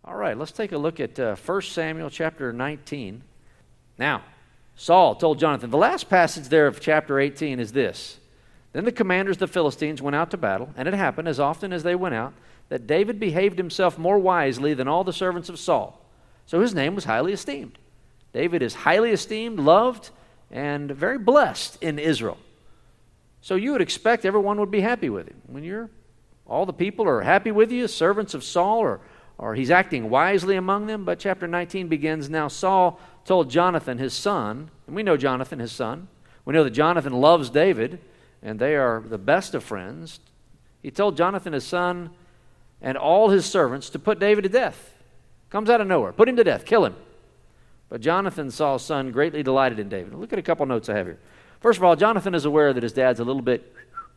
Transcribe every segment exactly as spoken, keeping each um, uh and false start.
All right, let's take a look at uh, First Samuel chapter nineteen. Now, Saul told Jonathan, the last passage there of chapter eighteen is this. Then the commanders of the Philistines went out to battle, and it happened, as often as they went out, that David behaved himself more wisely than all the servants of Saul. So his name was highly esteemed. David is highly esteemed, loved, and very blessed in Israel. So you would expect everyone would be happy with him. When you're, all the people are happy with you, servants of Saul, or, or he's acting wisely among them. But chapter nineteen begins, now Saul told Jonathan, his son, and we know Jonathan, his son. We know that Jonathan loves David, and they are the best of friends. He told Jonathan, his son, and all his servants to put David to death. Comes out of nowhere. Put him to death. Kill him. But Jonathan, Saul's son, greatly delighted in David. Look at a couple notes I have here. First of all, Jonathan is aware that his dad's a little bit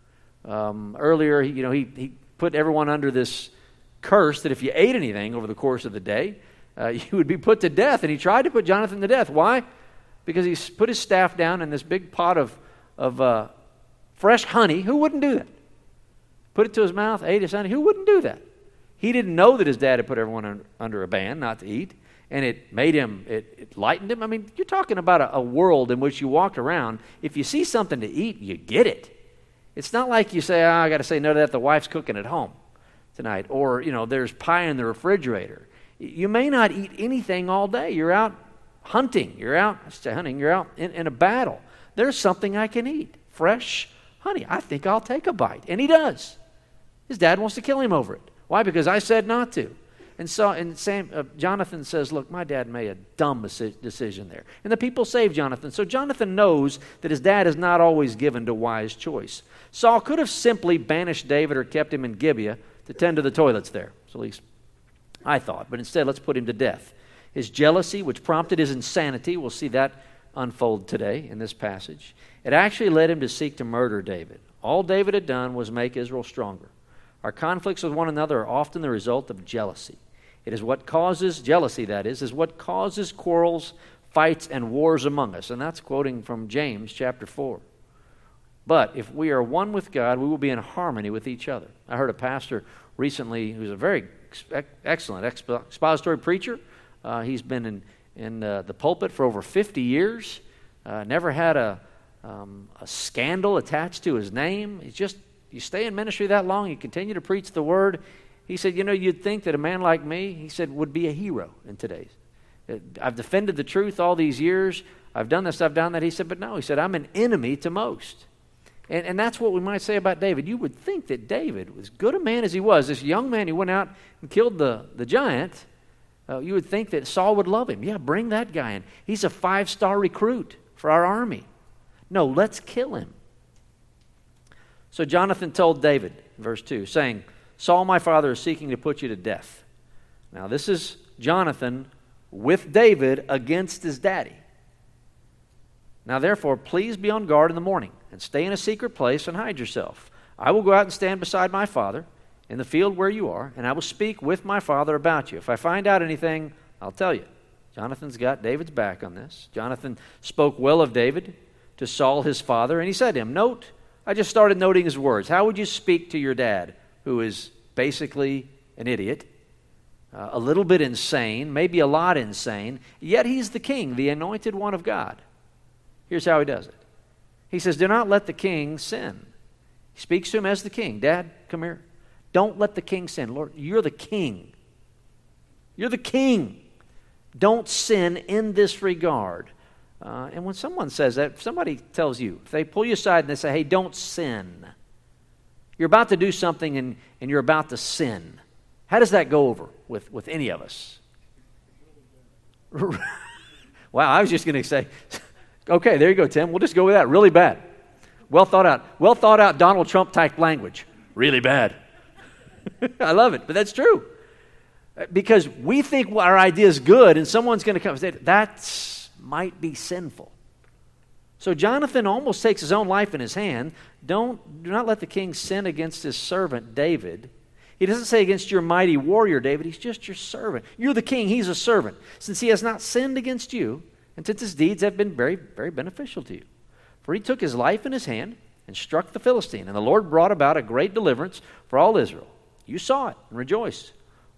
um, earlier. You know, he, he put everyone under this curse that if you ate anything over the course of the day, uh, you would be put to death. And he tried to put Jonathan to death. Why? Because he put his staff down in this big pot of, of uh, fresh honey. Who wouldn't do that? Put it to his mouth, ate his honey. Who wouldn't do that? He didn't know that his dad had put everyone un, under a ban not to eat. And it made him, it, it lightened him. I mean, you're talking about a, a world in which you walked around. If you see something to eat, you get it. It's not like you say, oh, I got to say no to that. The wife's cooking at home tonight. Or, you know, there's pie in the refrigerator. You may not eat anything all day. You're out hunting. You're out, I say hunting, you're out in, in a battle. There's something I can eat. Fresh honey. I think I'll take a bite. And he does. His dad wants to kill him over it. Why? Because I said not to. And so, and Sam, uh, Jonathan says, look, my dad made a dumb decision there. And the people saved Jonathan. So Jonathan knows that his dad is not always given to wise choice. Saul could have simply banished David or kept him in Gibeah to tend to the toilets there. So at least I thought. But instead, let's put him to death. His jealousy, which prompted his insanity, we'll see that unfold today in this passage. It actually led him to seek to murder David. All David had done was make Israel stronger. Our conflicts with one another are often the result of jealousy. It is what causes, jealousy that is, is what causes quarrels, fights, and wars among us. And that's quoting from James chapter four. But if we are one with God, we will be in harmony with each other. I heard a pastor recently who's a very ex- excellent expository preacher. Uh, he's been in, in uh, the pulpit for over fifty years. Uh, never had a, um, a scandal attached to his name. He's just, you stay in ministry that long, you continue to preach the word. He said, you know, you'd think that a man like me, he said, would be a hero in today's. I've defended the truth all these years. I've done this, I've done that. He said, but no, he said, I'm an enemy to most. And, and that's what we might say about David. You would think that David, as good a man as he was, this young man who went out and killed the, the giant, uh, you would think that Saul would love him. Yeah, bring that guy in. He's a five-star recruit for our army. No, let's kill him. So Jonathan told David, verse two, saying, Saul, my father, is seeking to put you to death. Now, this is Jonathan with David against his daddy. Now, therefore, please be on guard in the morning and stay in a secret place and hide yourself. I will go out and stand beside my father in the field where you are, and I will speak with my father about you. If I find out anything, I'll tell you. Jonathan's got David's back on this. Jonathan spoke well of David to Saul, his father, and he said to him, note, I just started noting his words. How would you speak to your dad, who is basically an idiot, uh, a little bit insane, maybe a lot insane, yet he's the king, the anointed one of God. Here's how he does it. He says, do not let the king sin. He speaks to him as the king. Dad, come here. Don't let the king sin. Lord, you're the king. You're the king. Don't sin in this regard. Uh, and when someone says that, if somebody tells you, if they pull you aside and they say, hey, don't sin, you're about to do something and, and you're about to sin. How does that go over with, with any of us? Wow, I was just going to say, okay, there you go, Tim. We'll just go with that. Really bad. Well thought out. Well thought out Donald Trump type language. Really bad. I love it, but that's true. Because we think our idea is good and someone's going to come and say, that might be sinful. So Jonathan almost takes his own life in his hand. Don't, do not let the king sin against his servant David. He doesn't say against your mighty warrior David. He's just your servant. You're the king. He's a servant. Since he has not sinned against you, and since his deeds have been very, very beneficial to you. For he took his life in his hand and struck the Philistine. And the Lord brought about a great deliverance for all Israel. You saw it and rejoiced.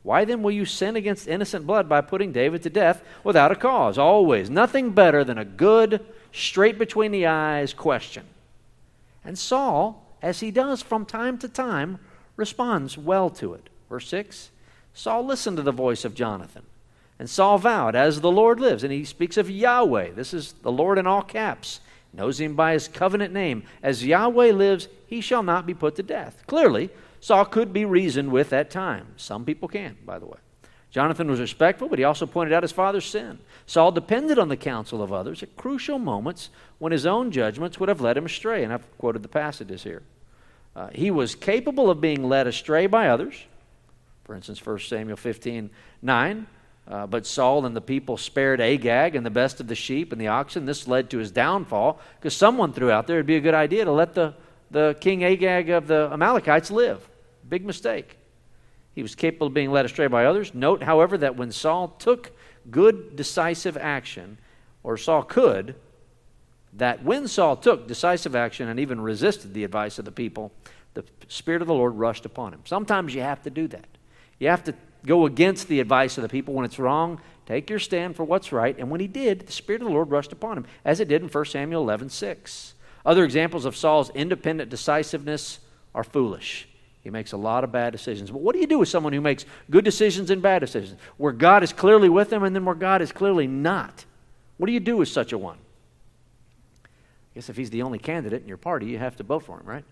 Why then will you sin against innocent blood by putting David to death without a cause? Always. Nothing better than a good, straight between the eyes question. And Saul, as he does from time to time, responds well to it. Verse six, Saul listened to the voice of Jonathan. And Saul vowed, as the Lord lives, and he speaks of Yahweh. This is the Lord in all caps. Knows him by his covenant name. As Yahweh lives, he shall not be put to death. Clearly, Saul could be reasoned with at times. Some people can, by the way. Jonathan was respectful, but he also pointed out his father's sin. Saul depended on the counsel of others at crucial moments when his own judgments would have led him astray. And I've quoted the passages here. Uh, he was capable of being led astray by others. For instance, First Samuel fifteen nine. Uh, but Saul and the people spared Agag and the best of the sheep and the oxen. This led to his downfall because someone threw out there it'd be a good idea to let the, the king Agag of the Amalekites live. Big mistake. He was capable of being led astray by others. Note, however, that when Saul took good decisive action, or Saul could, that when Saul took decisive action and even resisted the advice of the people, the Spirit of the Lord rushed upon him. Sometimes you have to do that. You have to go against the advice of the people when it's wrong. Take your stand for what's right. And when he did, the Spirit of the Lord rushed upon him, as it did in First Samuel eleven six. Other examples of Saul's independent decisiveness are foolish. He makes a lot of bad decisions. But what do you do with someone who makes good decisions and bad decisions? Where God is clearly with them and then where God is clearly not. What do you do with such a one? I guess if he's the only candidate in your party, you have to vote for him, right?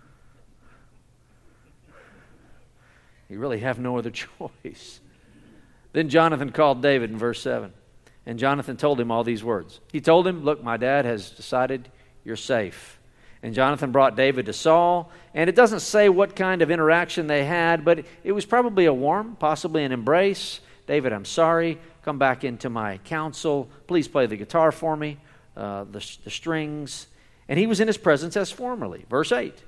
You really have no other choice. Then Jonathan called David in verse seven. And Jonathan told him all these words. He told him, look, my dad has decided you're safe. And Jonathan brought David to Saul. And it doesn't say what kind of interaction they had, but it was probably a warm, possibly an embrace. David, I'm sorry. Come back into my counsel. Please play the guitar for me, uh, the, the strings. And he was in his presence as formerly. Verse eight.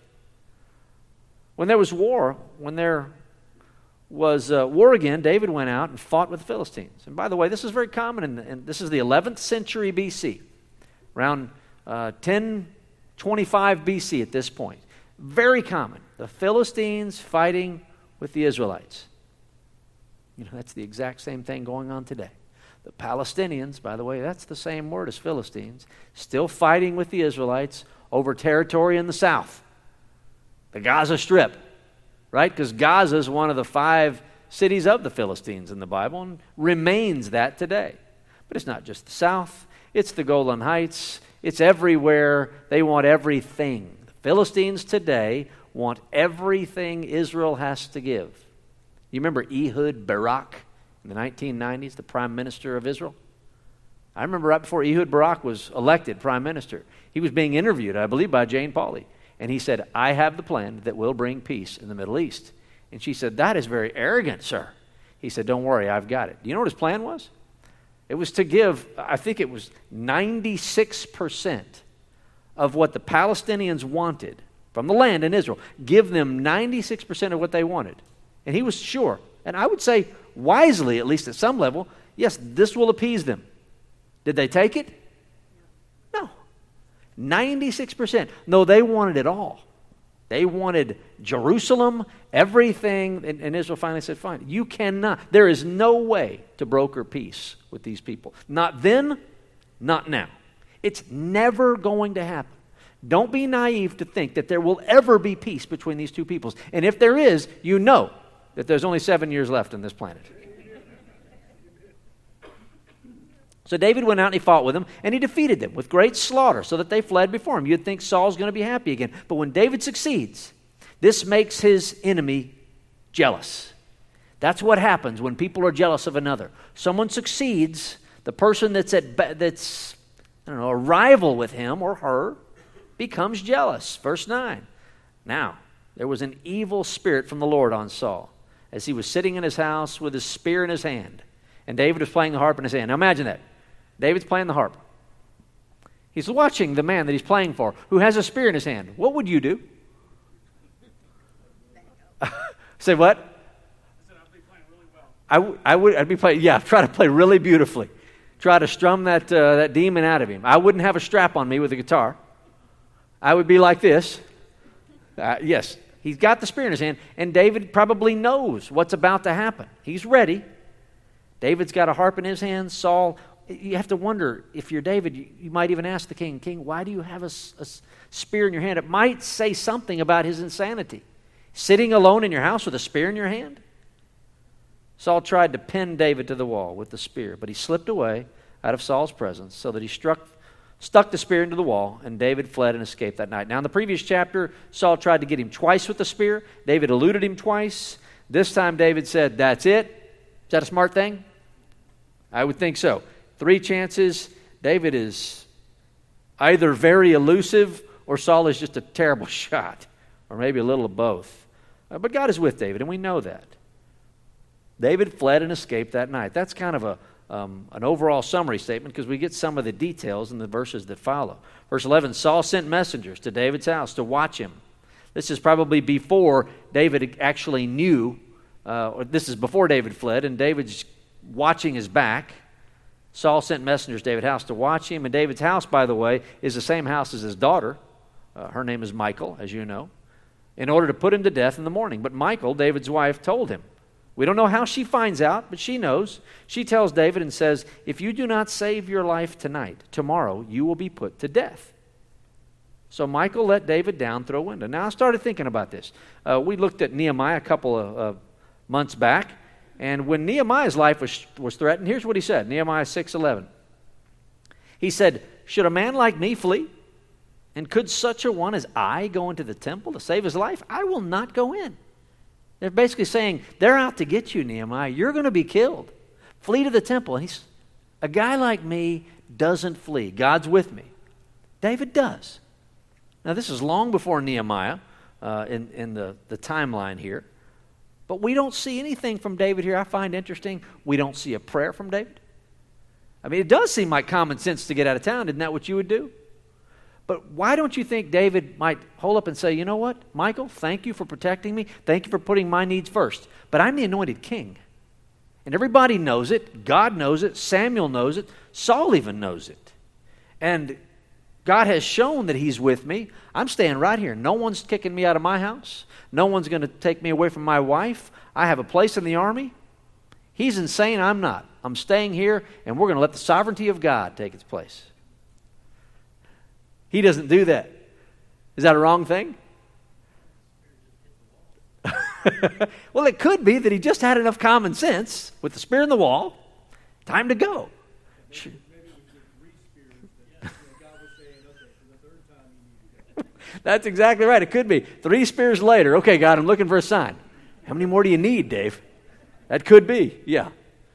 When there was war, when there was uh, war again, David went out and fought with the Philistines. And by the way, this is very common, in, in this is the eleventh century B C, around uh, ten twenty-five B C at this point. Very common. The Philistines fighting with the Israelites. You know, that's the exact same thing going on today. The Palestinians, by the way, that's the same word as Philistines, still fighting with the Israelites over territory in the south. The Gaza Strip. Right? Because Gaza is one of the five cities of the Philistines in the Bible and remains that today. But it's not just the south. It's the Golan Heights. It's everywhere. They want everything. The Philistines today want everything Israel has to give. You remember Ehud Barak in the nineteen nineties, the prime minister of Israel? I remember right before Ehud Barak was elected prime minister, he was being interviewed, I believe, by Jane Pauley. And he said, I have the plan that will bring peace in the Middle East. And she said, that is very arrogant, sir. He said, don't worry, I've got it. Do you know what his plan was? It was to give, I think it was ninety-six percent of what the Palestinians wanted from the land in Israel. Give them ninety-six percent of what they wanted. And he was sure, and I would say wisely, at least at some level, yes, this will appease them. Did they take it? No. ninety-six percent. No, they wanted it all. They wanted Jerusalem, everything. And, and Israel finally said, fine, you cannot. There is no way to broker peace with these people. Not then, not now. It's never going to happen. Don't be naive to think that there will ever be peace between these two peoples. And if there is, you know that there's only seven years left on this planet. So David went out and he fought with them, and he defeated them with great slaughter so that they fled before him. You'd think Saul's going to be happy again. But when David succeeds, this makes his enemy jealous. That's what happens when people are jealous of another. Someone succeeds, the person that's at that's I don't know, a rival with him or her becomes jealous. Verse nine. Now, there was an evil spirit from the Lord on Saul as he was sitting in his house with his spear in his hand, and David was playing the harp in his hand. Now imagine that. David's playing the harp. He's watching the man that he's playing for who has a spear in his hand. What would you do? Say what? I said I'd be playing really well. I, w- I would. I'd be playing. Yeah, try to play really beautifully. Try to strum that uh, that demon out of him. I wouldn't have a strap on me with a guitar. I would be like this. Uh, yes, he's got the spear in his hand, and David probably knows what's about to happen. He's ready. David's got a harp in his hand. Saul, you have to wonder, if you're David, you, you might even ask the king, King, why do you have a, a spear in your hand? It might say something about his insanity. Sitting alone in your house with a spear in your hand? Saul tried to pin David to the wall with the spear, but he slipped away out of Saul's presence so that he struck, stuck the spear into the wall, and David fled and escaped that night. Now, in the previous chapter, Saul tried to get him twice with the spear. David eluded him twice. This time, David said, that's it. Is that a smart thing? I would think so. Three chances. David is either very elusive or Saul is just a terrible shot, or maybe a little of both. Uh, but God is with David, and we know that. David fled and escaped that night. That's kind of a um, an overall summary statement because we get some of the details in the verses that follow. Verse eleven, Saul sent messengers to David's house to watch him. This is probably before David actually knew, uh, or this is before David fled, and David's watching his back. Saul sent messengers to David's house to watch him, and David's house, by the way, is the same house as his daughter. Uh, her name is Michal, as you know, in order to put him to death in the morning. But Michal, David's wife, told him. We don't know how she finds out, but she knows. She tells David and says, if you do not save your life tonight, tomorrow you will be put to death. So Michal let David down through a window. Now, I started thinking about this. Uh, we looked at Nehemiah a couple of uh, months back, and when Nehemiah's life was, was threatened, here's what he said, Nehemiah six eleven. He said, should a man like me flee? And could such a one as I go into the temple to save his life? I will not go in. They're basically saying, they're out to get you, Nehemiah. You're going to be killed. Flee to the temple. And he's, a guy like me doesn't flee. God's with me. David does. Now, this is long before Nehemiah uh, in, in the, the timeline here. But we don't see anything from David here I find interesting. We don't see a prayer from David. I mean, it does seem like common sense to get out of town. Isn't that what you would do? But why don't you think David might hold up and say, you know what, Michal, thank you for protecting me. Thank you for putting my needs first. But I'm the anointed king. And everybody knows it. God knows it. Samuel knows it. Saul even knows it. And God has shown that he's with me. I'm staying right here. No one's kicking me out of my house. No one's going to take me away from my wife. I have a place in the army. He's insane. I'm not. I'm staying here, and we're going to let the sovereignty of God take its place. He doesn't do that. Is that a wrong thing? Well, it could be that he just had enough common sense with the spear in the wall. Time to go. Maybe, maybe it was the three spears that you know, God was saying, okay, for the third time you need to go. That's exactly right. It could be. Three spears later. Okay, God, I'm looking for a sign. How many more do you need, Dave? That could be. Yeah.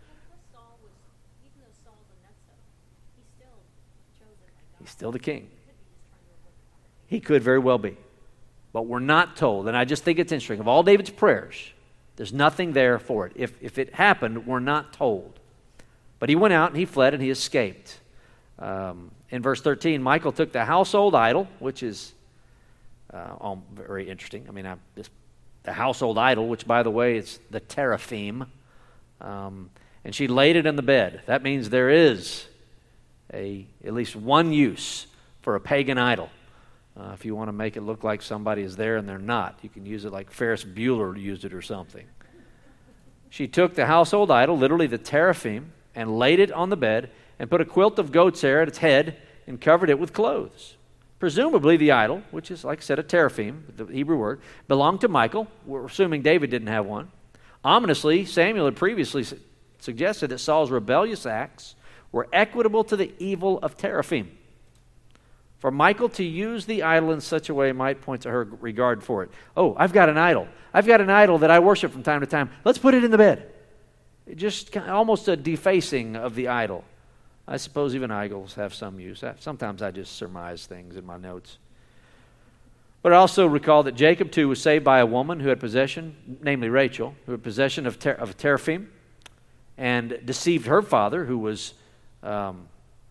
He's still the king. He could very well be. But we're not told. And I just think it's interesting. Of all David's prayers, there's nothing there for it. If, if it happened, we're not told. But he went out and he fled and he escaped. Um, in verse thirteen, Michal took the household idol, which is uh, all very interesting. I mean, I, this, the household idol, which, by the way, is the teraphim. Um, and she laid it in the bed. That means there is a at least one use for a pagan idol. Uh, if you want to make it look like somebody is there and they're not, you can use it like Ferris Bueller used it or something. She took the household idol, literally the teraphim, and laid it on the bed and put a quilt of goat's hair at its head and covered it with clothes. Presumably the idol, which is, like I said, a teraphim, the Hebrew word, belonged to Michal. We're assuming David didn't have one. Ominously, Samuel had previously su- suggested that Saul's rebellious acts were equitable to the evil of teraphim. For Michal to use the idol in such a way might point to her regard for it. Oh, I've got an idol. I've got an idol that I worship from time to time. Let's put it in the bed. It just almost a defacing of the idol. I suppose even idols have some use. Sometimes I just surmise things in my notes. But I also recall that Jacob, too, was saved by a woman who had possession, namely Rachel, who had possession of, ter- of teraphim, and deceived her father, who was... Um,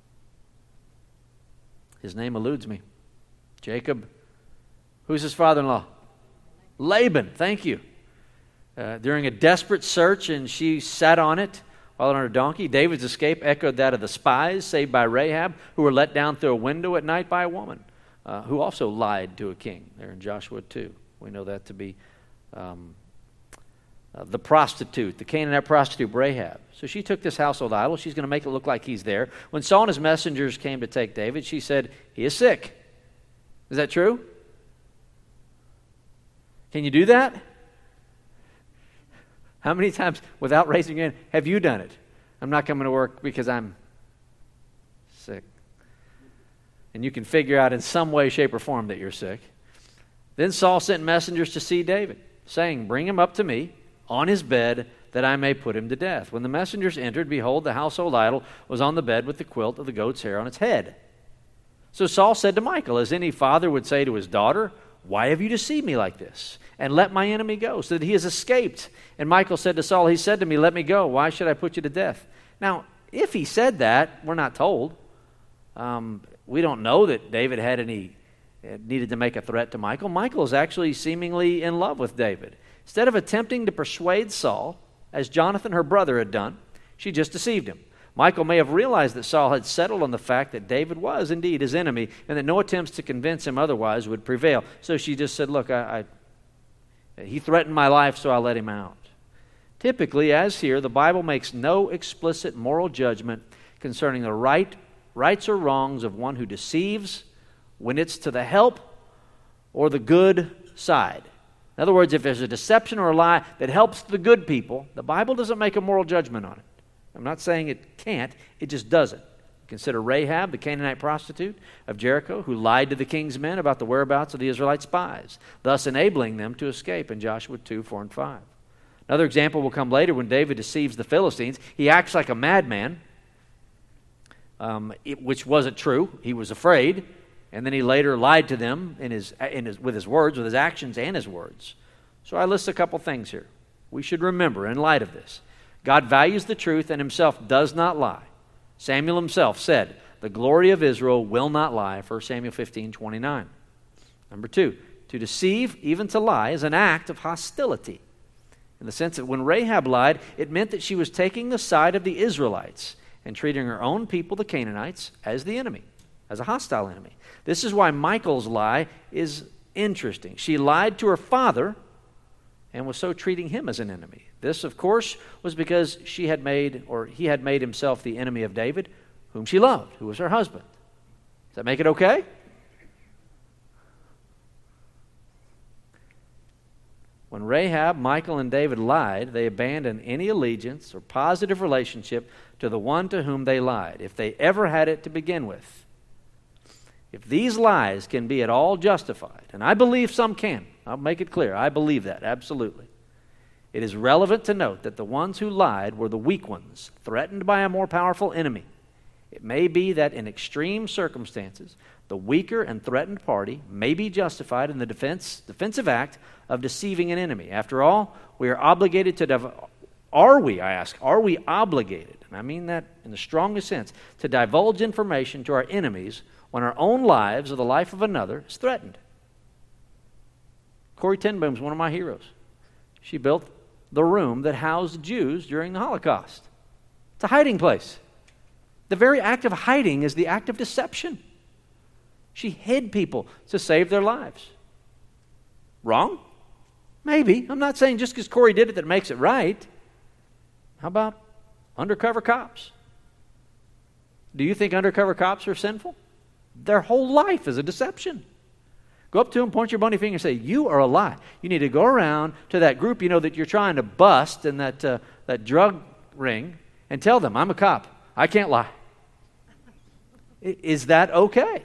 His name eludes me. Jacob. Who's his father-in-law? Laban. Thank you. Uh, during a desperate search, and she sat on it while on her donkey. David's escape echoed that of the spies saved by Rahab, who were let down through a window at night by a woman, uh, who also lied to a king. There in Joshua two. We know that to be um, uh, the prostitute, the Canaanite prostitute, Rahab. So she took this household idol. She's going to make it look like he's there. When Saul and his messengers came to take David, she said, he is sick. Is that true? Can you do that? How many times, without raising your hand, have you done it? I'm not coming to work because I'm sick. And you can figure out in some way, shape, or form that you're sick. Then Saul sent messengers to see David, saying, bring him up to me on his bed, that I may put him to death. When the messengers entered, behold, the household idol was on the bed with the quilt of the goat's hair on its head. So Saul said to Michal, as any father would say to his daughter, why have you deceived me like this? And let my enemy go, so that he has escaped. And Michal said to Saul, he said to me, let me go. Why should I put you to death? Now, if he said that, we're not told. Um, we don't know that David had any, needed to make a threat to Michal. Michal is actually seemingly in love with David. Instead of attempting to persuade Saul, as Jonathan, her brother, had done, she just deceived him. Michal may have realized that Saul had settled on the fact that David was indeed his enemy and that no attempts to convince him otherwise would prevail. So she just said, look, I, I, he threatened my life, so I'll let him out. Typically, as here, the Bible makes no explicit moral judgment concerning the right, rights or wrongs of one who deceives when it's to the help or the good side. In other words, if there's a deception or a lie that helps the good people, the Bible doesn't make a moral judgment on it. I'm not saying it can't, it just doesn't. Consider Rahab, the Canaanite prostitute of Jericho, who lied to the king's men about the whereabouts of the Israelite spies, thus enabling them to escape in Joshua two, four, and five. Another example will come later when David deceives the Philistines. He acts like a madman, um, it, which wasn't true. He was afraid, and then he later lied to them in his, in his, with his words, with his actions and his words. So I list a couple things here we should remember in light of this. God values the truth and himself does not lie. Samuel himself said, the glory of Israel will not lie, First Samuel fifteen, twenty-nine. Number two, to deceive, even to lie, is an act of hostility. In the sense that when Rahab lied, it meant that she was taking the side of the Israelites and treating her own people, the Canaanites, as the enemy, as a hostile enemy. This is why Michal's lie is interesting. She lied to her father and was so treating him as an enemy. This, of course, was because she had made, or he had made himself the enemy of David, whom she loved, who was her husband. Does that make it okay? When Rahab, Michal, and David lied, they abandoned any allegiance or positive relationship to the one to whom they lied, if they ever had it to begin with. If these lies can be at all justified, and I believe some can, I'll make it clear, I believe that, absolutely. It is relevant to note that the ones who lied were the weak ones, threatened by a more powerful enemy. It may be that in extreme circumstances, the weaker and threatened party may be justified in the defense, defensive act of deceiving an enemy. After all, we are obligated to, div- are we, I ask, are we obligated, and I mean that in the strongest sense, to divulge information to our enemies when our own lives or the life of another is threatened? Corrie ten Boom is one of my heroes. She built the room that housed Jews during the Holocaust. It's a hiding place. The very act of hiding is the act of deception. She hid people to save their lives. Wrong? Maybe. I'm not saying just because Corrie did it that makes it right. How about undercover cops? Do you think undercover cops are sinful? Their whole life is a deception. Go up to them, point your bony finger and say, you are a lie. You need to go around to that group you know that you're trying to bust in that, uh, that drug ring and tell them, I'm a cop. I can't lie. Is that okay?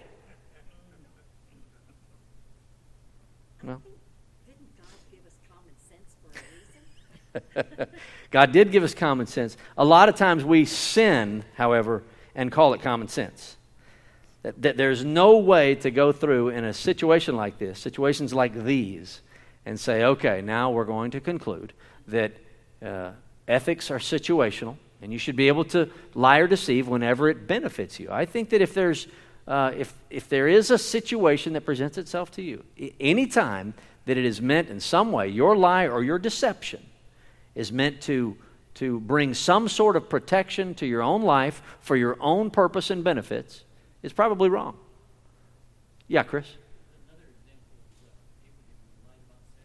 Well, didn't God give us common sense for a reason? God did give us common sense. A lot of times we sin, however, and call it common sense. That, that there's no way to go through in a situation like this, situations like these, and say, okay, now we're going to conclude that uh, ethics are situational, and you should be able to lie or deceive whenever it benefits you. I think that if there's uh, if if there is a situation that presents itself to you, any time that it is meant in some way, your lie or your deception is meant to to bring some sort of protection to your own life for your own purpose and benefits, is probably wrong. Yeah, Chris? Another example is uh, Abraham lied about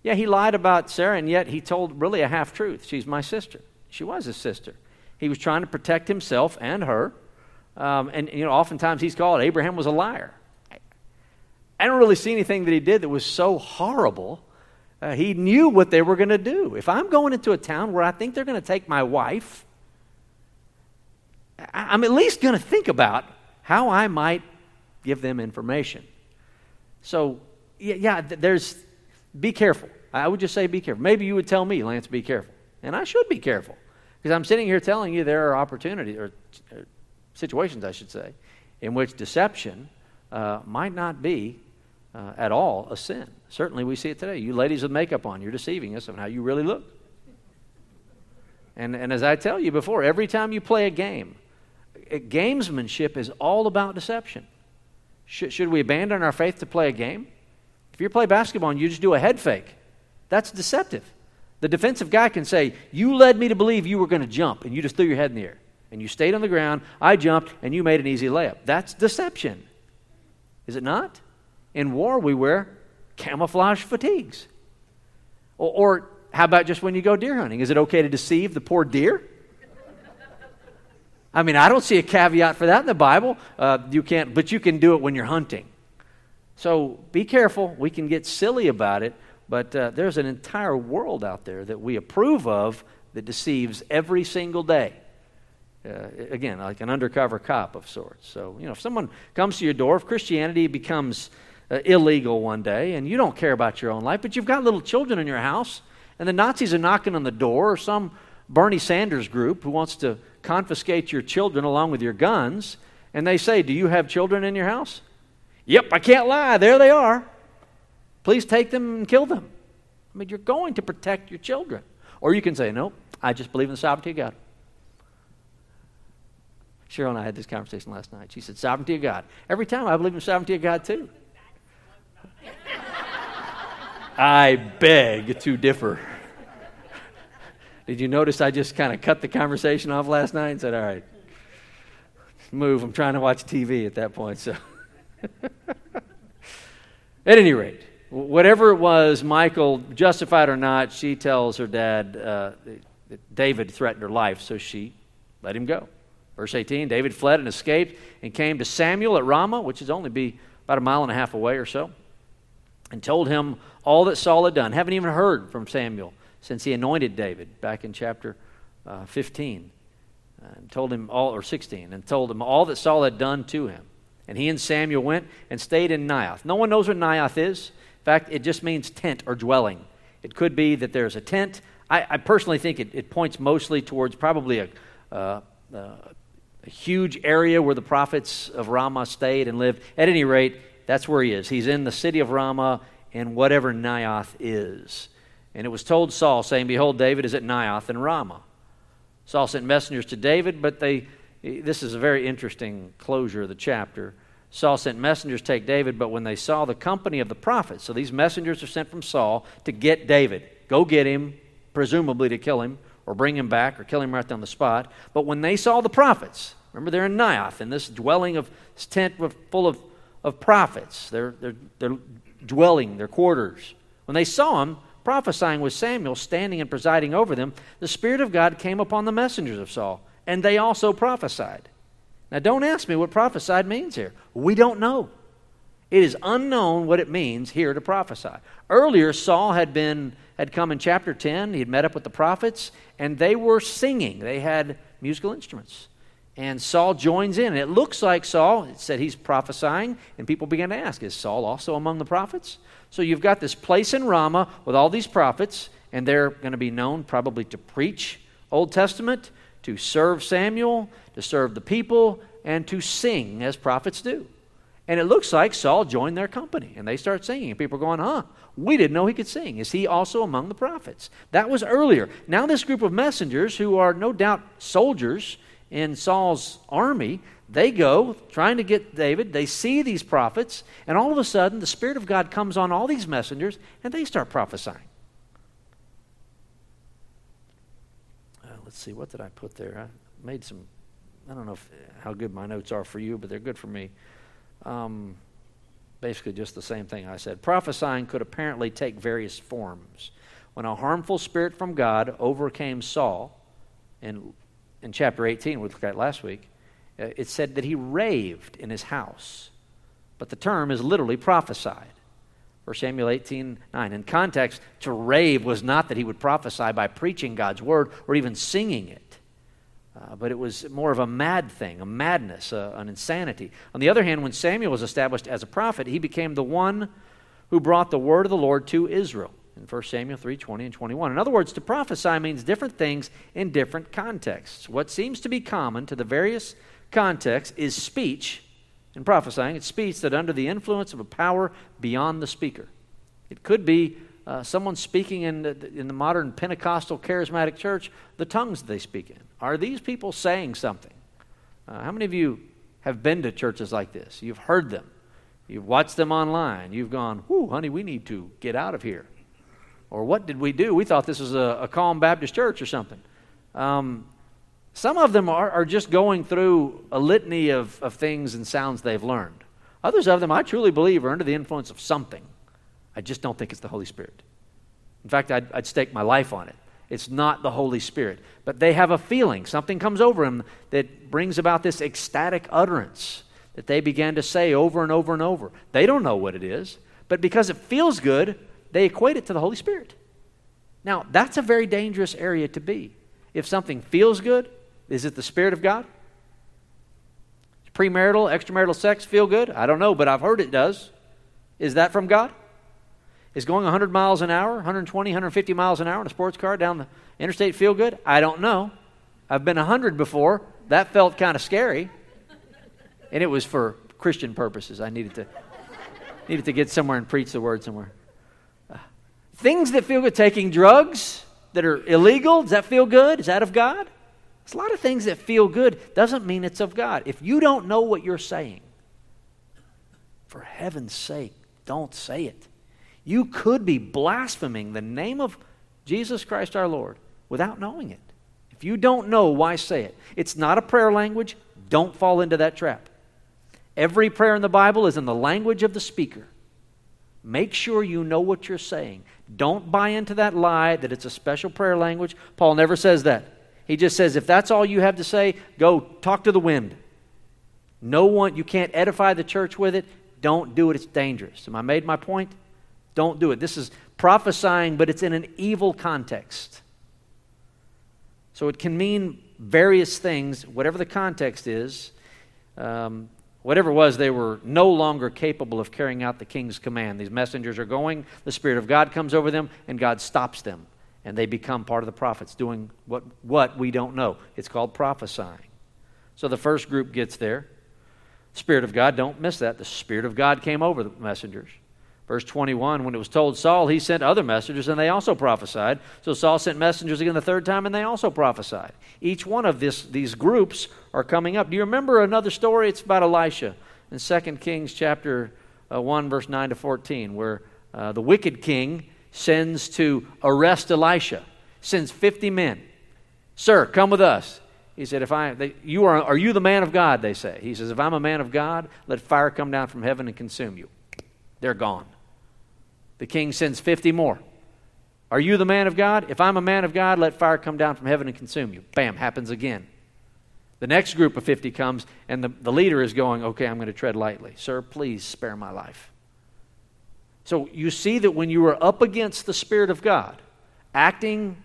Yeah, he lied about Sarah, and yet he told really a half-truth. She's my sister. She was his sister. He was trying to protect himself and her. Um, and, you know, oftentimes he's called Abraham was a liar. I don't really see anything that he did that was so horrible. Uh, he knew what they were going to do. If I'm going into a town where I think they're going to take my wife, I- I'm at least going to think about how I might give them information. So, yeah, yeah, th- there's, be careful. I would just say be careful. Maybe you would tell me, Lance, be careful. And I should be careful. Because I'm sitting here telling you there are opportunities, or, or situations, I should say, in which deception uh, might not be uh, at all a sin. Certainly we see it today. You ladies with makeup on, you're deceiving us on how you really look. And, and as I tell you before, every time you play a game, gamesmanship is all about deception. Should, should we abandon our faith to play a game? If you play basketball and you just do a head fake, that's deceptive. The defensive guy can say, you led me to believe you were going to jump, and you just threw your head in the air. And you stayed on the ground, I jumped, and you made an easy layup. That's deception. Is it not? In war, we wear camouflage fatigues. Or, or how about just when you go deer hunting? Is it okay to deceive the poor deer? I mean, I don't see a caveat for that in the Bible. Uh, you can't, but you can do it when you're hunting. So be careful. We can get silly about it, but uh, there's an entire world out there that we approve of that deceives every single day. Uh, again, like an undercover cop of sorts. So, you know, if someone comes to your door, if Christianity becomes uh, illegal one day and you don't care about your own life, but you've got little children in your house and the Nazis are knocking on the door, or some Bernie Sanders group who wants to confiscate your children along with your guns, and they say, do you have children in your house? Yep, I can't lie. There they are. Please take them and kill them. I mean, you're going to protect your children. Or you can say, nope, I just believe in the sovereignty of God. Cheryl and I had this conversation last night. She said, sovereignty of God. Every time I believe in the sovereignty of God too. I beg to differ. Did you notice I just kind of cut the conversation off last night and said, all right, move. I'm trying to watch T V at that point. So, at any rate, whatever it was, Michal, justified or not, she tells her dad uh, that David threatened her life, so she let him go. Verse eighteen, David fled and escaped and came to Samuel at Ramah, which is only be about a mile and a half away or so, and told him all that Saul had done. Haven't even heard from Samuel since he anointed David back in chapter uh, fifteen. And told him all, or sixteen, and told him all that Saul had done to him. And he and Samuel went and stayed in Naioth. No one knows what Naioth is. In fact, it just means tent or dwelling. It could be that there's a tent. I, I personally think it, it points mostly towards probably a, uh, uh, a huge area where the prophets of Ramah stayed and lived. At any rate, that's where he is. He's in the city of Ramah in whatever Naioth is. And it was told Saul, saying, behold, David is at Naioth in Ramah. Saul sent messengers to David, but they, this is a very interesting closure of the chapter. Saul sent messengers to take David, but when they saw the company of the prophets, so these messengers are sent from Saul to get David. Go get him, presumably to kill him, or bring him back, or kill him right on the spot. But when they saw the prophets, remember they're in Naioth, in this dwelling of this tent full of, of prophets. They're, they're, they're dwelling, their quarters. When they saw him, prophesying with Samuel standing and presiding over them, the Spirit of God came upon the messengers of Saul, and they also prophesied. Now, don't ask me what prophesied means here. We don't know. It is unknown what it means here to prophesy. Earlier, Saul had been had come in chapter ten. He had met up with the prophets, and they were singing. They had musical instruments. And Saul joins in. And it looks like Saul, it said he's prophesying, and people began to ask, is Saul also among the prophets? So you've got this place in Ramah with all these prophets, and they're going to be known probably to preach Old Testament, to serve Samuel, to serve the people, and to sing as prophets do. And it looks like Saul joined their company, and they start singing. And people are going, huh, we didn't know he could sing. Is he also among the prophets? That was earlier. Now this group of messengers, who are no doubt soldiers in Saul's army, they go trying to get David. They see these prophets, and all of a sudden the Spirit of God comes on all these messengers, and they start prophesying. Uh, let's see, what did I put there? I made some, I don't know if, how good my notes are for you, but they're good for me. Um, Basically just the same thing I said. Prophesying could apparently take various forms. When a harmful spirit from God overcame Saul, in, in chapter eighteen, we looked at last week, uh, it said that he raved in his house. But the term is literally prophesied. First Samuel eighteen nine. In context, to rave was not that he would prophesy by preaching God's word or even singing it. Uh, but it was more of a mad thing, a madness, uh, an insanity. On the other hand, when Samuel was established as a prophet, he became the one who brought the word of the Lord to Israel in First Samuel three twenty and twenty-one. In other words, to prophesy means different things in different contexts. What seems to be common to the various contexts is speech. In prophesying, it's speech that under the influence of a power beyond the speaker. It could be uh, someone speaking in the, in the modern Pentecostal charismatic church, the tongues they speak in. Are these people saying something? Uh, how many of you have been to churches like this? You've heard them. You've watched them online. You've gone, whoo, honey, we need to get out of here. Or what did we do? We thought this was a, a calm Baptist church or something. Um, some of them are, are just going through a litany of, of things and sounds they've learned. Others of them, I truly believe, are under the influence of something. I just don't think it's the Holy Spirit. In fact, I'd, I'd stake my life on it. It's not the Holy Spirit. But they have a feeling. Something comes over them that brings about this ecstatic utterance that they began to say over and over and over. They don't know what it is, but because it feels good, they equate it to the Holy Spirit. Now, that's a very dangerous area to be. If something feels good, is it the Spirit of God? Premarital, extramarital sex feel good? I don't know, but I've heard it does. Is that from God? Is going one hundred miles an hour, one twenty, one fifty miles an hour in a sports car down the interstate feel good? I don't know. I've been one hundred before. That felt kind of scary. And it was for Christian purposes. I needed to needed to get somewhere and preach the word somewhere. Uh, things that feel good, taking drugs that are illegal, does that feel good? Is that of God? There's a lot of things that feel good. Doesn't mean it's of God. If you don't know what you're saying, for heaven's sake, don't say it. You could be blaspheming the name of Jesus Christ our Lord without knowing it. If you don't know, why say it? It's not a prayer language. Don't fall into that trap. Every prayer in the Bible is in the language of the speaker. Make sure you know what you're saying. Don't buy into that lie that it's a special prayer language. Paul never says that. He just says, if that's all you have to say, go talk to the wind. No one, you can't edify the church with it. Don't do it. It's dangerous. Have I made my point? Don't do it. This is prophesying, but it's in an evil context. So it can mean various things, whatever the context is. Um, whatever it was, they were no longer capable of carrying out the king's command. These messengers are going, the Spirit of God comes over them, and God stops them. And they become part of the prophets, doing what, what we don't know. It's called prophesying. So the first group gets there. Spirit of God, don't miss that. The Spirit of God came over the messengers. Verse twenty-one, when it was told Saul, he sent other messengers, and they also prophesied. So Saul sent messengers again the third time, and they also prophesied. Each one of this, these groups are coming up. Do you remember another story? It's about Elisha in Second Kings chapter uh, one, verse nine to fourteen, where uh, the wicked king sends to arrest Elisha, sends fifty men. Sir, come with us. He said, "If I, they, you are, are you the man of God?" They say. He says, "If I'm a man of God, let fire come down from heaven and consume you." They're gone. The king sends fifty more. Are you the man of God? If I'm a man of God, let fire come down from heaven and consume you. Bam, happens again. The next group of fifty comes, and the, the leader is going, okay, I'm going to tread lightly. Sir, please spare my life. So you see that when you are up against the Spirit of God, acting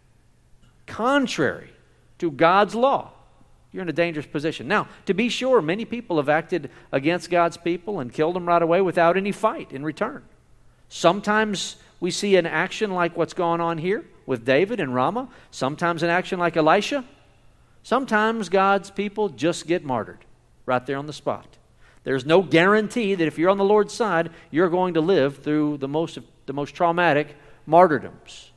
contrary to God's law, you're in a dangerous position. Now, to be sure, many people have acted against God's people and killed them right away without any fight in return. Sometimes we see an action like what's going on here with David and Ramah. Sometimes an action like Elisha. Sometimes God's people just get martyred right there on the spot. There's no guarantee that if you're on the Lord's side, you're going to live through the most, the most traumatic martyrdoms.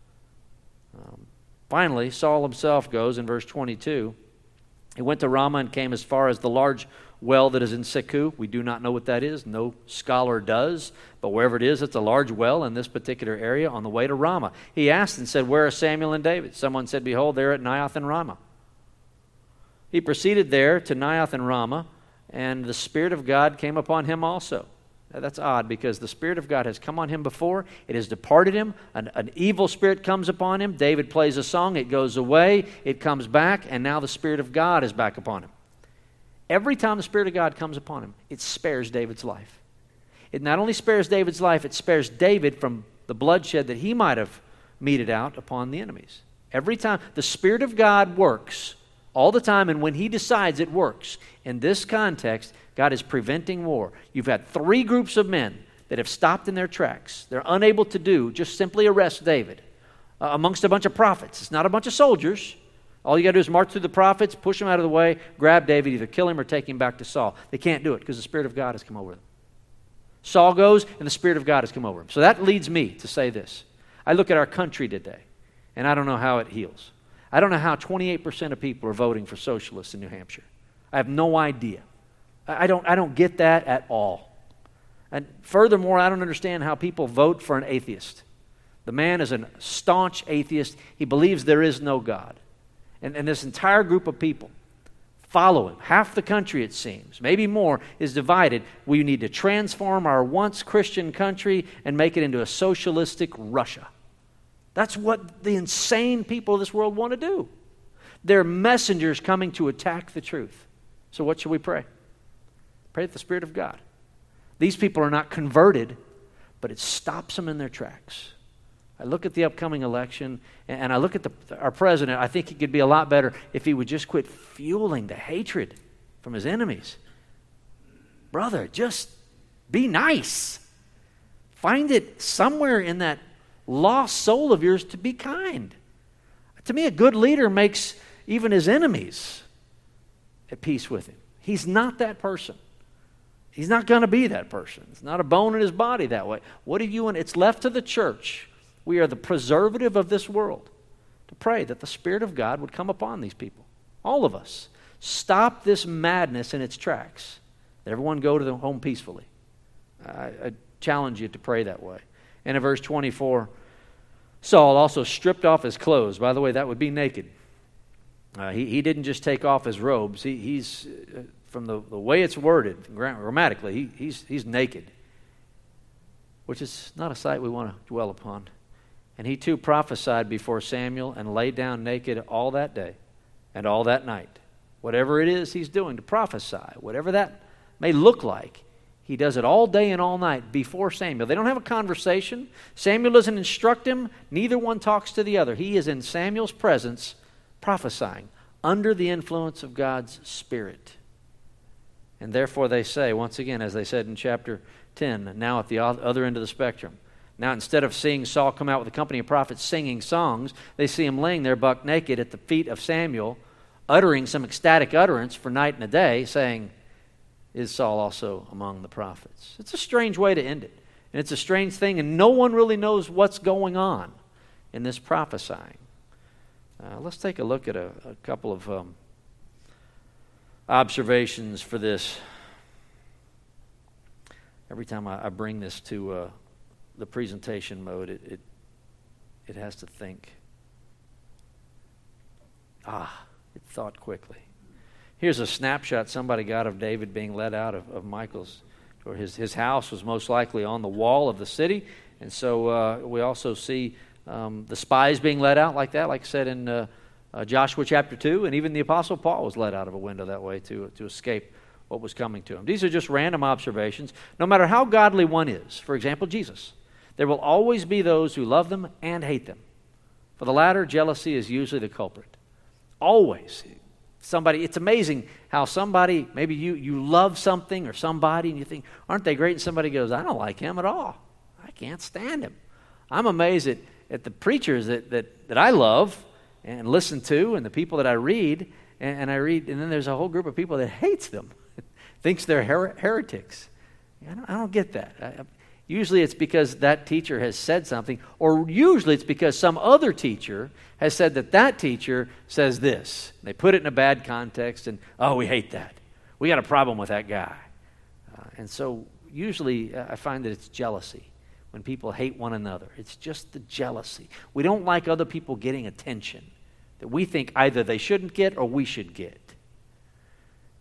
Um, finally, Saul himself goes in verse twenty-two. He went to Ramah and came as far as the large well that is in Seku. We do not know what that is. No scholar does. But wherever it is, it's a large well in this particular area on the way to Ramah. He asked and said, "Where are Samuel and David?" Someone said, "Behold, they're at Naioth and Ramah." He proceeded there to Naioth and Ramah, and the Spirit of God came upon him also. That's odd because the Spirit of God has come on him before. It has departed him. An, an evil spirit comes upon him. David plays a song. It goes away. It comes back. And now the Spirit of God is back upon him. Every time the Spirit of God comes upon him, it spares David's life. It not only spares David's life, it spares David from the bloodshed that he might have meted out upon the enemies. Every time the Spirit of God works, all the time, and when he decides it works, in this context, God is preventing war. You've had three groups of men that have stopped in their tracks. They're unable to do just simply arrest David uh, amongst a bunch of prophets. It's not a bunch of soldiers. All you got to do is march through the prophets, push them out of the way, grab David, either kill him or take him back to Saul. They can't do it because the Spirit of God has come over them. Saul goes, and the Spirit of God has come over him. So that leads me to say this. I look at our country today, and I don't know how it heals. I don't know how twenty-eight percent of people are voting for socialists in New Hampshire. I have no idea. I don't, I don't get that at all. And furthermore, I don't understand how people vote for an atheist. The man is a staunch atheist. He believes there is no God. And, and this entire group of people follow him. Half the country, it seems, maybe more, is divided. We need to transform our once Christian country and make it into a socialistic Russia. That's what the insane people of this world want to do. They're messengers coming to attack the truth. So what should we pray? Pray that the Spirit of God. These people are not converted, but it stops them in their tracks. I look at the upcoming election, and I look at the, our president. I think he could be a lot better if he would just quit fueling the hatred from his enemies. Brother, just be nice. Find it somewhere in that lost soul of yours to be kind. To me, a good leader makes even his enemies at peace with him. He's not that person. He's not going to be that person. It's not a bone in his body that way. What do you want? It's left to the church. We are the preservative of this world to pray that the Spirit of God would come upon these people. All of us. Stop this madness in its tracks. Everyone go to their home peacefully. I, I challenge you to pray that way. And in verse twenty-four, Saul also stripped off his clothes. By the way, that would be naked. Uh, he, he didn't just take off his robes. He, he's, uh, from the, the way it's worded, grammatically, he, he's, he's naked, which is not a sight we want to dwell upon. And he too prophesied before Samuel and lay down naked all that day and all that night. Whatever it is he's doing to prophesy, whatever that may look like, he does it all day and all night before Samuel. They don't have a conversation. Samuel doesn't instruct him. Neither one talks to the other. He is in Samuel's presence prophesying under the influence of God's Spirit. And therefore they say, once again, as they said in chapter ten, now at the other end of the spectrum, now instead of seeing Saul come out with a company of prophets singing songs, they see him laying there buck naked at the feet of Samuel, uttering some ecstatic utterance for night and a day, saying, is Saul also among the prophets? It's a strange way to end it. And it's a strange thing, and no one really knows what's going on in this prophesying. Uh, let's take a look at a, a couple of um, observations for this. Every time I, I bring this to uh, the presentation mode, it, it it has to think. Ah, it thought quickly. Here's a snapshot somebody got of David being led out of, of Michal's, or his, his house was most likely on the wall of the city. And so uh, we also see um, the spies being led out like that, like I said in uh, uh, Joshua chapter two, and even the Apostle Paul was led out of a window that way to, to escape what was coming to him. These are just random observations. No matter how godly one is, for example, Jesus, there will always be those who love them and hate them. For the latter, jealousy is usually the culprit. Always. Somebody, it's amazing how somebody, maybe you, you love something or somebody and you think, aren't they great? And somebody goes, I don't like him at all. I can't stand him. I'm amazed at, at the preachers that, that, that I love and listen to and the people that I read, and, and I read, and then there's a whole group of people that hates them, thinks they're her- heretics. I don't, I don't get that. I, Usually it's because that teacher has said something, or usually it's because some other teacher has said that that teacher says this. They put it in a bad context, and, oh, we hate that. We got a problem with that guy. Uh, and so usually uh, I find that it's jealousy when people hate one another. It's just the jealousy. We don't like other people getting attention that we think either they shouldn't get or we should get.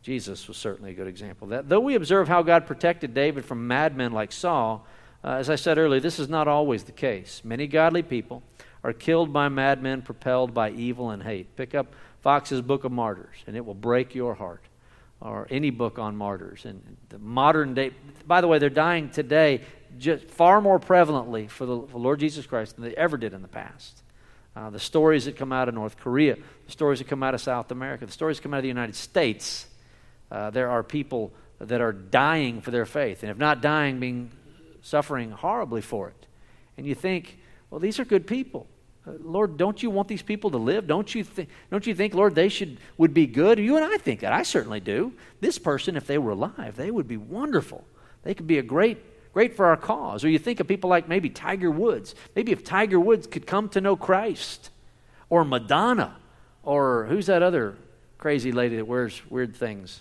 Jesus was certainly a good example of that. Though we observe how God protected David from madmen like Saul, uh, as I said earlier, this is not always the case. Many godly people are killed by madmen propelled by evil and hate. Pick up Fox's Book of Martyrs, and it will break your heart. Or any book on martyrs. And the modern day, by the way, they're dying today just far more prevalently for the, for Lord Jesus Christ than they ever did in the past. Uh, the stories that come out of North Korea, the stories that come out of South America, the stories that come out of the United States, uh, there are people that are dying for their faith. And if not dying, being suffering horribly for it. And you think, well, these are good people. Uh, Lord, don't you want these people to live? Don't you think? Don't you think, Lord, they should would be good? You and I think that. I certainly do. This person, if they were alive, they would be wonderful. They could be a great, great for our cause. Or you think of people like maybe Tiger Woods. Maybe if Tiger Woods could come to know Christ, or Madonna, or who's that other crazy lady that wears weird things?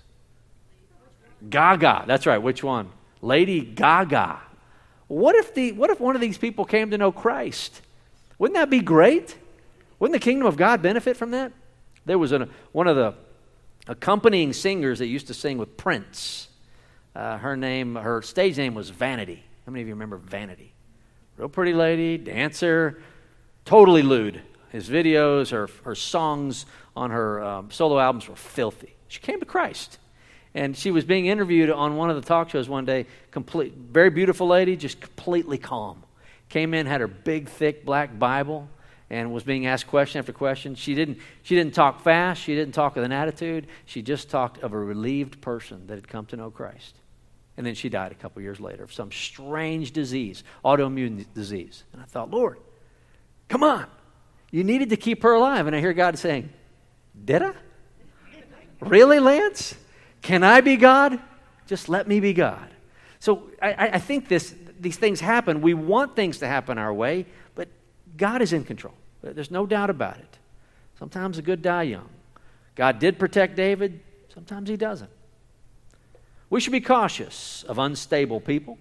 Gaga. That's right. Which one? Lady Gaga. What if the what if one of these people came to know Christ? Wouldn't that be great? Wouldn't the kingdom of God benefit from that? There was a, one of the accompanying singers that used to sing with Prince. Uh, her name, her stage name was Vanity. How many of you remember Vanity? Real pretty lady, dancer, totally lewd. His videos, her, her songs on her um, solo albums were filthy. She came to Christ. And she was being interviewed on one of the talk shows one day. Complete, very beautiful lady, just completely calm. Came in, had her big, thick black Bible, and was being asked question after question. She didn't, she didn't talk fast. She didn't talk with an attitude. She just talked of a relieved person that had come to know Christ. And then she died a couple years later of some strange disease, autoimmune disease. And I thought, Lord, come on. You needed to keep her alive. And I hear God saying, did I? Really, Lance? Can I be God? Just let me be God. So I, I think this... These things happen. We want things to happen our way, but God is in control. There's no doubt about it. Sometimes the good die young. God did protect David. Sometimes he doesn't. We should be cautious of unstable people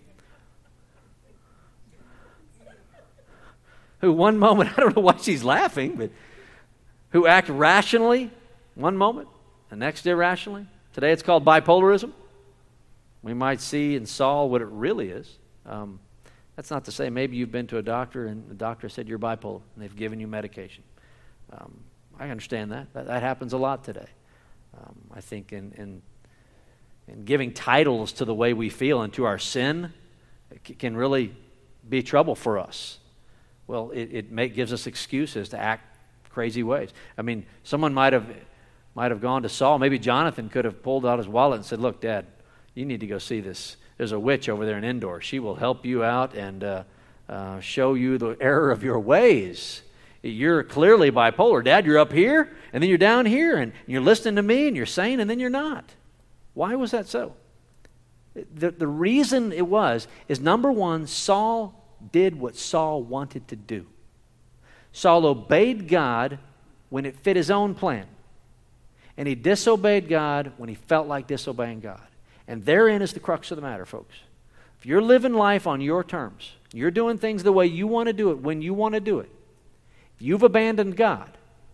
who one moment, I don't know why she's laughing, but who act rationally one moment, the next irrationally. Today it's called bipolarism. We might see in Saul what it really is. Um, that's not to say maybe you've been to a doctor and the doctor said you're bipolar and they've given you medication. Um, I understand that. that. That happens a lot today. Um, I think in, in in giving titles to the way we feel and to our sin it c- can really be trouble for us. Well, it, it may, gives us excuses to act crazy ways. I mean, someone might have might have gone to Saul. Maybe Jonathan could have pulled out his wallet and said, look, Dad, you need to go see this. There's a witch over there in Endor. She will help you out and uh, uh, show you the error of your ways. You're clearly bipolar. Dad, you're up here, and then you're down here, and you're listening to me, and you're sane, and then you're not. Why was that so? The, the reason it was is, number one, Saul did what Saul wanted to do. Saul obeyed God when it fit his own plan, and he disobeyed God when he felt like disobeying God. And therein is the crux of the matter, folks. If you're living life on your terms, you're doing things the way you want to do it, when you want to do it, if you've abandoned God,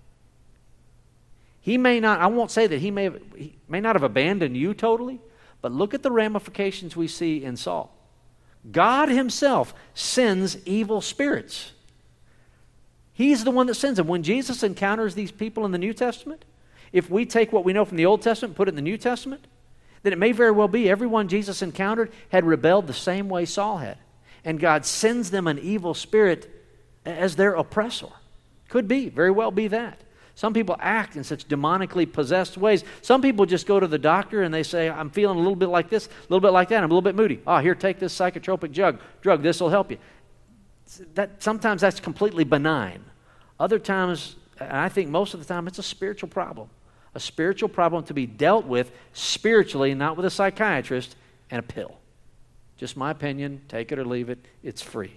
he may not, I won't say that he may, have, he may not have abandoned you totally, but look at the ramifications we see in Saul. God himself sends evil spirits. He's the one that sends them. When Jesus encounters these people in the New Testament, if we take what we know from the Old Testament and put it in the New Testament, then it may very well be everyone Jesus encountered had rebelled the same way Saul had. And God sends them an evil spirit as their oppressor. Could be, very well be that. Some people act in such demonically possessed ways. Some people just go to the doctor and they say, I'm feeling a little bit like this, a little bit like that, I'm a little bit moody. Oh, here, take this psychotropic drug. Drug, this will help you. That, sometimes that's completely benign. Other times, and I think most of the time, it's a spiritual problem. A spiritual problem to be dealt with spiritually, not with a psychiatrist and a pill. Just my opinion, take it or leave it, it's free.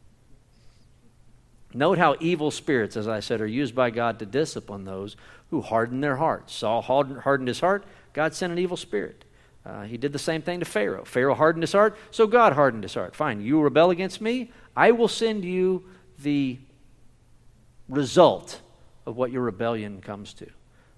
Note how evil spirits, as I said, are used by God to discipline those who harden their hearts. Saul hardened his heart, God sent an evil spirit. Uh, he did the same thing to Pharaoh. Pharaoh hardened his heart, so God hardened his heart. Fine, you rebel against me, I will send you the result of what your rebellion comes to.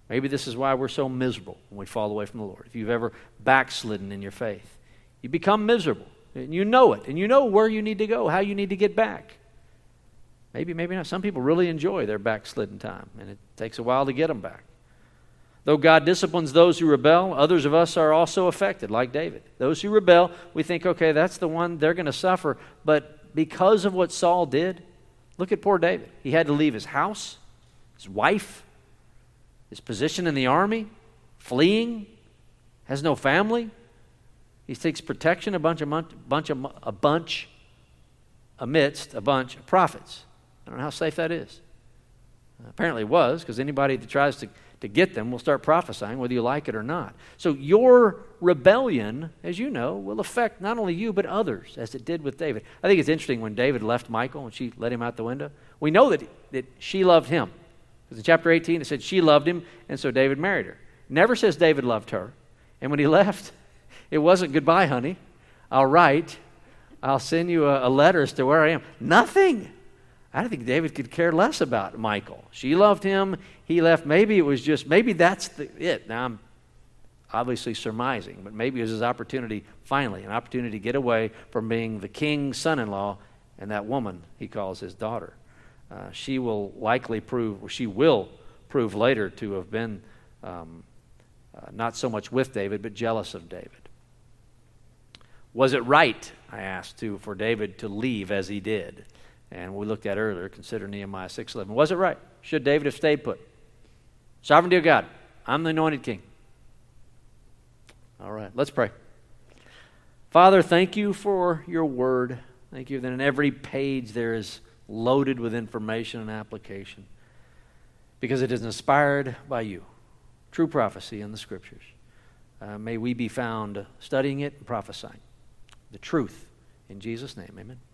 Maybe this is why we're so miserable when we fall away from the Lord. If you've ever backslidden in your faith, you become miserable. And you know it. And you know where you need to go, how you need to get back. Maybe, maybe not. Some people really enjoy their backslidden time, and it takes a while to get them back. Though God disciplines those who rebel, others of us are also affected, like David. Those who rebel, we think, okay, that's the one, they're going to suffer. But because of what Saul did, look at poor David. He had to leave his house, his wife, his position in the army, fleeing, has no family. He seeks protection, a bunch of bunch of a bunch amidst a bunch of prophets. I don't know how safe that is. Apparently it was, because anybody that tries to, to get them will start prophesying, whether you like it or not. So your rebellion, as you know, will affect not only you, but others, as it did with David. I think it's interesting when David left Michal and she let him out the window. We know that, that she loved him. Because in chapter eighteen, it said she loved him, and so David married her. Never says David loved her. And when he left, it wasn't goodbye, honey. I'll write. I'll send you a, a letter as to where I am. Nothing. I don't think David could care less about Michal. She loved him. He left. Maybe it was just, maybe that's the, it. Now, I'm obviously surmising, but maybe it was his opportunity, finally, an opportunity to get away from being the king's son-in-law and that woman he calls his daughter. Uh, she will likely prove, or she will prove later to have been um, uh, not so much with David, but jealous of David. Was it right, I asked, to, for David to leave as he did? And we looked at earlier, consider Nehemiah six eleven. Was it right? Should David have stayed put? Sovereignty of God. I'm the anointed king. All right, let's pray. Father, thank you for your word. Thank you that in every page there is loaded with information and application, because it is inspired by you. True prophecy in the Scriptures. Uh, may we be found studying it and prophesying the truth. In Jesus' name, amen.